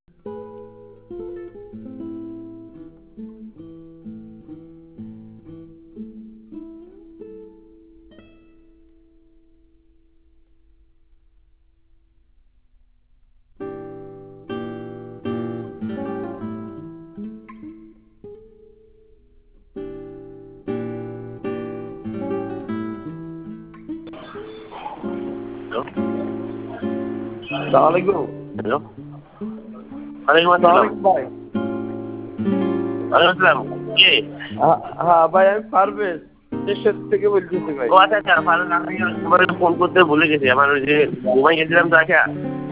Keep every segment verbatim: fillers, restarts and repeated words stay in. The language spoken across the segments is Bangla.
Assalamualaikum. Hello. Waalaikumsalam. ভাই ওয়ালাইকুম কে হ্যাঁ ভাই আমি পারভেজ দেশের থেকে বলতেছি ভাই। ও আচ্ছা আচ্ছা ভালো আমি তোমার ফোন করতে ভুলে গেছি আমার ওই যে ঘুমাই গেছিলাম তো আচ্ছা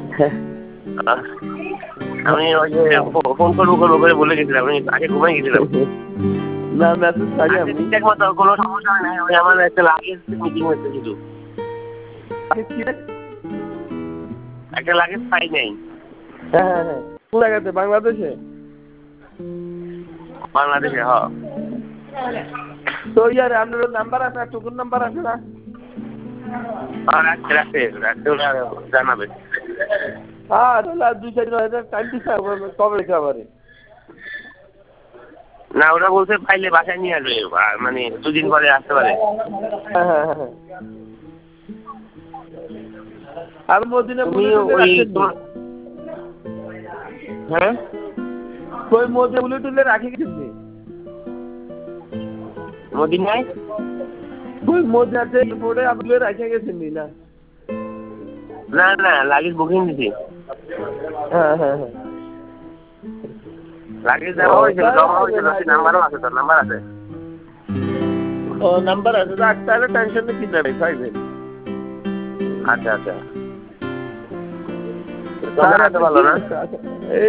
আমি ওই যে ফোন করবো করবো করে বলে গেছিলাম আমি আগে ঘুমাই গেছিলাম। না মেসেজ পাই আমি ঠিকঠাক মতো কোনো সমস্যা হয় না ওই আমার একটা লাগেজ মিটিং হচ্ছে শুধু একটা লাগেজ পাই নাই। হ্যাঁ হ্যাঁ হ্যাঁ কোন জায়গাতে বাংলাদেশে? বাংলাদেশে হ্যাঁ। তো ইয়ার আপনার নাম্বার আছে টুকুর নাম্বার আছে না? রাখতে রাখতে রাখতে ওরা জানাবে। হ্যাঁ তাহলে দুই চার হাজার টাইম দিচ্ছে কবে রেখে আবারে না ওরা বলছে পাইলে বাসায় নিয়ে আসবে মানে দুদিন পরে আসতে পারে। হ্যাঁ হ্যাঁ হ্যাঁ আর মদিনা তুমি ওই হ্যাঁ ওই মধ্যে বুলে টুলে রাখি গেছি মদিনায় ওই মদিনাতে পড়ে আপনি রাখে গেছেন না? না না লাগেজ বুকিং দিছি। হ্যাঁ হ্যাঁ হ্যাঁ লাগেজ দেওয়া হয়েছিল জমা হয়েছিল নাম্বারও আছে তোর নাম্বার আছে? ও নাম্বার আছে রাখ তাহলে টেনশন নেই কিনা ভাই পাইবেন। আচ্ছা আচ্ছা ভালো না?